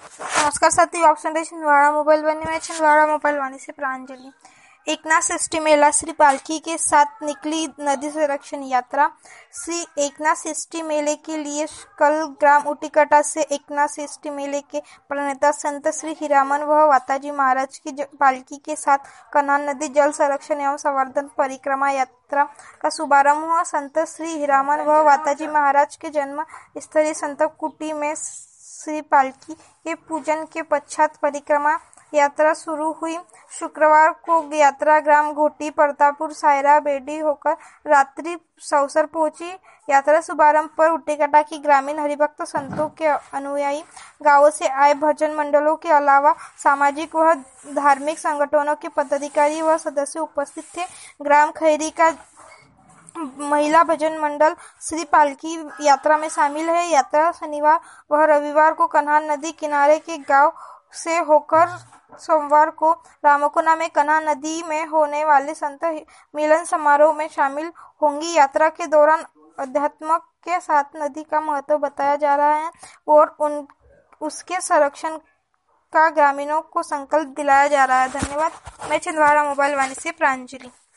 नमस्कार साथियों, आप सुन रहे छिंदवाड़ा मोबाइल वाणी में। छिंदवाड़ा मोबाइल वाणी से प्रांजलि। एकनाथ षष्ठी मेला श्री पालकी के साथ निकली नदी संरक्षण यात्रा। श्री एकनाथ षष्ठी मेले के लिए कल ग्राम उटीकटा से एकनाथ षष्ठी मेले के प्रणेता संत श्री हीरामन व वाताजी महाराज की पालकी के साथ कन्हान नदी जल संरक्षण एवं संवर्धन परिक्रमा यात्रा का शुभारंभ हुआ। संत श्री हीरामन व वाताजी महाराज के जन्म स्थली संत कुटी में श्री पालकी के पूजन के पश्चात परिक्रमा यात्रा शुरू हुई। शुक्रवार को यात्रा ग्राम घोटी, प्रतापपुर, सायरा, बेडी होकर रात्रि सौसर पहुंची। यात्रा शुभारंभ पर उटीकटा की ग्रामीण हरिभक्त संतों के अनुयायी, गांवों से आए भजन मंडलों के अलावा सामाजिक व धार्मिक संगठनों के पदाधिकारी व सदस्य उपस्थित थे। ग्राम खैरी का महिला भजन मंडल श्री पालकी यात्रा में शामिल है। यात्रा शनिवार व रविवार को कन्हान नदी किनारे के गांव से होकर सोमवार को रामकोना में कन्हा नदी में होने वाले संत मिलन समारोह में शामिल होंगी। यात्रा के दौरान अध्यात्म के साथ नदी का महत्व बताया जा रहा है और उसके संरक्षण का ग्रामीणों को संकल्प दिलाया जा रहा है। धन्यवाद। मैं छिंदवाड़ा मोबाइल वाणी से प्रांजलि।